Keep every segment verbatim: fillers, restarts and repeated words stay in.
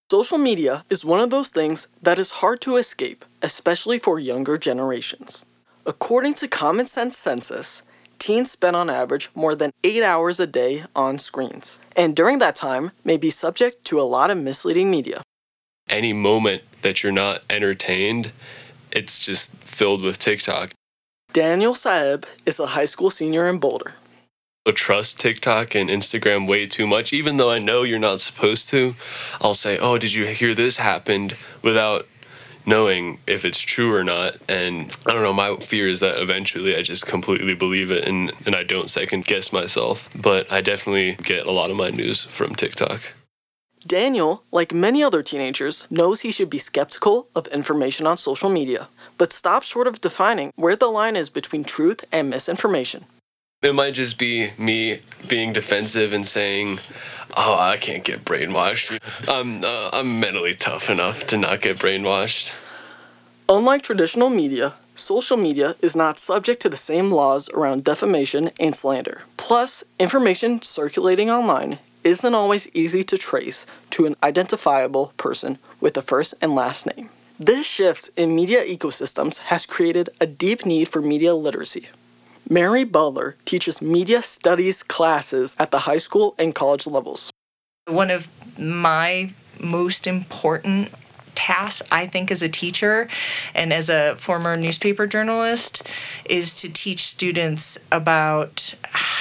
Social media is one of those things that is hard to escape, especially for younger generations. According to Common Sense Census, teens spend on average more than eight hours a day on screens, and during that time may be subject to a lot of misleading media. Any moment that you're not entertained, it's just filled with TikTok. Daniel Saeb is a high school senior in Boulder. I trust TikTok and Instagram way too much, even though I know you're not supposed to. I'll say, oh, did you hear this happened, without knowing if it's true or not. And I don't know, my fear is that eventually I just completely believe it and, and I don't second guess myself. But I definitely get a lot of my news from TikTok. Daniel, like many other teenagers, knows he should be skeptical of information on social media, but stops short of defining where the line is between truth and misinformation. It might just be me being defensive and saying, oh, I can't get brainwashed. I'm, uh, I'm mentally tough enough to not get brainwashed. Unlike traditional media, social media is not subject to the same laws around defamation and slander. Plus, information circulating online isn't always easy to trace to an identifiable person with a first and last name. This shift in media ecosystems has created a deep need for media literacy. Mary Butler teaches media studies classes at the high school and college levels. One of my most important tasks, I think, as a teacher and as a former newspaper journalist, is to teach students about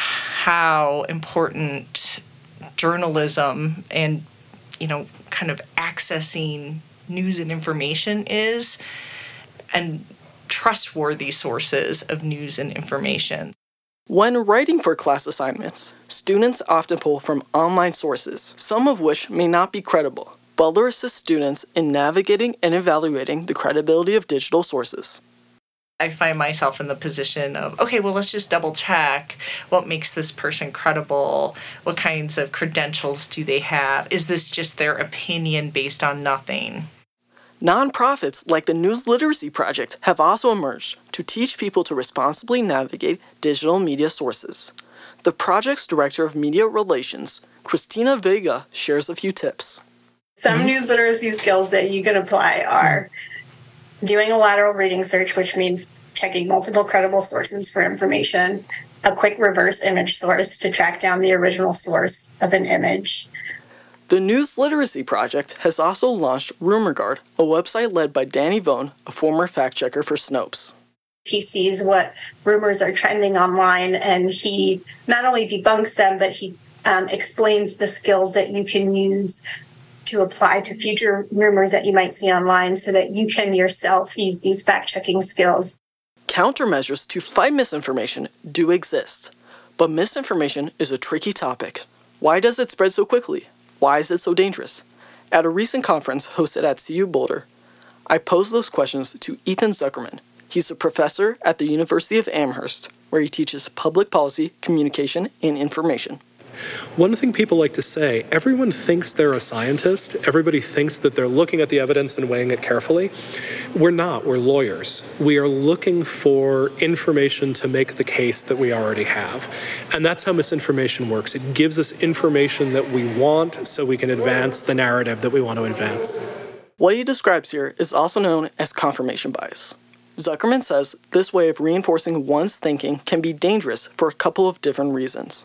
how important journalism and, you know, kind of accessing news and information is, and trustworthy sources of news and information. When writing for class assignments, students often pull from online sources, some of which may not be credible. Butler assists students in navigating and evaluating the credibility of digital sources. I find myself in the position of, okay, well, let's just double check what makes this person credible. What kinds of credentials do they have? Is this just their opinion based on nothing? Nonprofits like the News Literacy Project have also emerged to teach people to responsibly navigate digital media sources. The project's director of media relations, Christina Vega, shares a few tips. Some news literacy skills that you can apply are doing a lateral reading search, which means checking multiple credible sources for information, a quick reverse image source to track down the original source of an image. The News Literacy Project has also launched RumorGuard, a website led by Danny Vone, a former fact-checker for Snopes. He sees what rumors are trending online, and he not only debunks them, but he um, explains the skills that you can use to apply to future rumors that you might see online so that you can yourself use these fact-checking skills. Countermeasures to fight misinformation do exist, but misinformation is a tricky topic. Why does it spread so quickly? Why is it so dangerous? At a recent conference hosted at C U Boulder, I posed those questions to Ethan Zuckerman. He's a professor at the University of Amherst, where he teaches public policy, communication, and information. One thing people like to say, everyone thinks they're a scientist. Everybody thinks that they're looking at the evidence and weighing it carefully. We're not. We're lawyers. We are looking for information to make the case that we already have. And that's how misinformation works. It gives us information that we want so we can advance the narrative that we want to advance. What he describes here is also known as confirmation bias. Zuckerman says this way of reinforcing one's thinking can be dangerous for a couple of different reasons.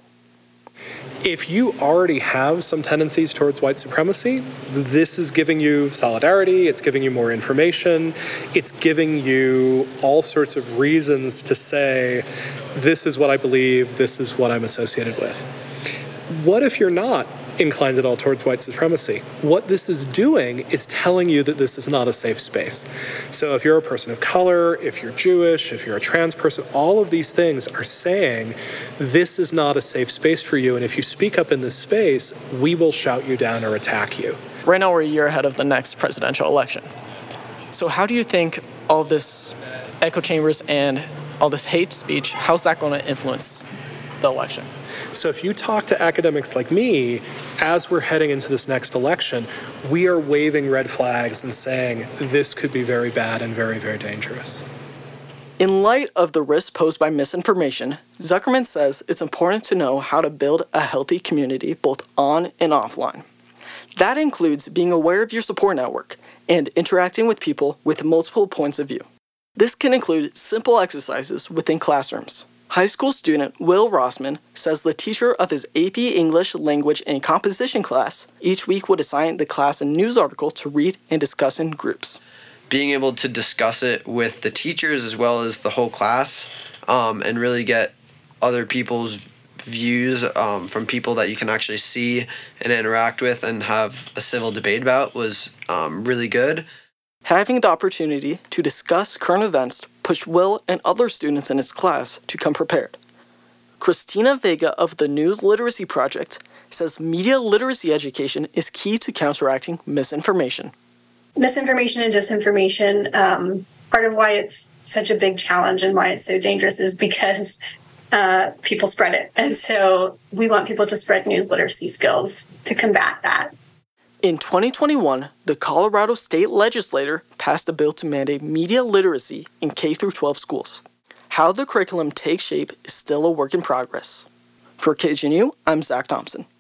If you already have some tendencies towards white supremacy, this is giving you solidarity, it's giving you more information, it's giving you all sorts of reasons to say, this is what I believe, this is what I'm associated with. What if you're not inclined at all towards white supremacy? What this is doing is telling you that this is not a safe space. So if you're a person of color, if you're Jewish, if you're a trans person, all of these things are saying this is not a safe space for you, and if you speak up in this space, we will shout you down or attack you. Right now we're a year ahead of the next presidential election. So how do you think all this echo chambers and all this hate speech, how's that going to influence the election? So if you talk to academics like me, as we're heading into this next election, we are waving red flags and saying this could be very bad and very, very dangerous. In light of the risks posed by misinformation, Zuckerman says it's important to know how to build a healthy community both on and offline. That includes being aware of your support network and interacting with people with multiple points of view. This can include simple exercises within classrooms. High school student Will Rossman says the teacher of his A P English Language and Composition class each week would assign the class a news article to read and discuss in groups. Being able to discuss it with the teachers as well as the whole class um, and really get other people's views um, from people that you can actually see and interact with and have a civil debate about was um, really good. Having the opportunity to discuss current events pushed Will and other students in his class to come prepared. Christina Vega of the News Literacy Project says media literacy education is key to counteracting misinformation. Misinformation and disinformation, um, part of why it's such a big challenge and why it's so dangerous is because uh, people spread it. And so we want people to spread news literacy skills to combat that. In twenty twenty-one, the Colorado State Legislature passed a bill to mandate media literacy in K through twelve schools. How the curriculum takes shape is still a work in progress. For K G N U, I'm Zach Thompson.